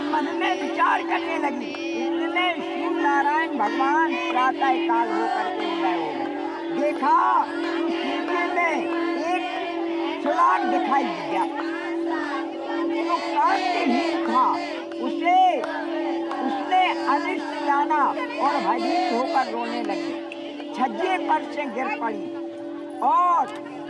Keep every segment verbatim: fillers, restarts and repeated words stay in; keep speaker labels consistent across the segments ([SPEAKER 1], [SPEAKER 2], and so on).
[SPEAKER 1] मन में विचार करने लगी। इतने शिव नारायण भगवान प्रातः काल होकर के उदय हो गए। देखा तो सीधे में एक सुराग दिखाई दिया, तो कांतिहीन था। उसे उसने अनिष्ट जाना और भयभीत होकर रोने लगी। छज्जे पर से गिर पड़ी और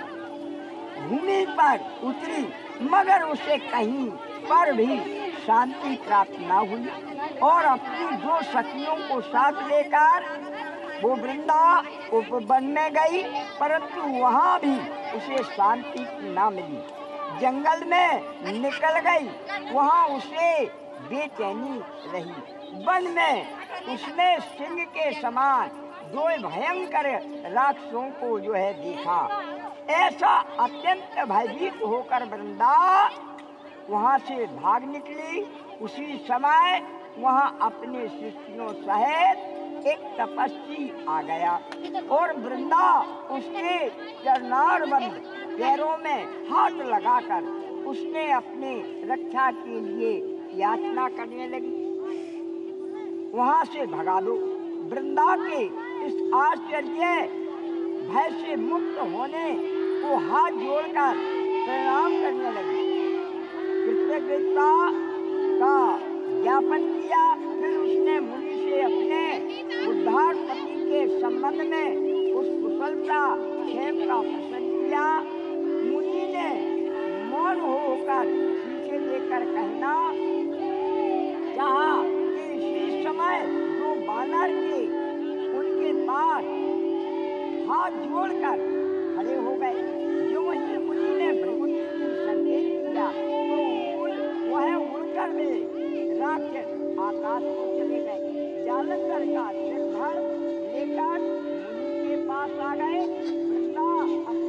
[SPEAKER 1] भूमि पर उतरी, मगर उसे कहीं पर भी शांति प्राप्त न हुई और अपनी दो सखियों को साथ लेकर वो वृंदा उपवन में गई, परंतु वहाँ भी उसे शांति न मिली। जंगल में निकल गई, वहाँ उसे बेचैनी रही। वन में उसने सिंह के समान दो भयंकर राक्षसों को जो है देखा। ऐसा अत्यंत भयभीत होकर वृंदा वहाँ से भाग निकली। उसी समय वहाँ अपने शिष्यों सहित एक तपस्वी आ गया और वृंदा उसके चरणारविंद पैरों में हाथ लगाकर उसने अपने रक्षा के लिए याचना करने लगी, वहाँ से भगा दो। वृंदा के इस आश्चर्य भय से मुक्त होने को हाथ जोड़कर प्रणाम करने लगी, कृतज्ञता का ज्ञापन किया। फिर उसने मुनि से अपने उद्धार पति के संबंध में उस कुशलता क्षेम का प्रश्न किया। मुनि ने मौन होकर पीछे लेकर कहना चाहा कि इसी समय दो बानर के उनके पास हाथ जोड़कर खड़े हो गए। जो ही मुनि ने भृगुनी को संकेत किया तो वह उड़कर वे राक्षस आकाश को चले गए। जालंधर का सिर धड़ लेकर मुनि के पास आ गए। वृंदा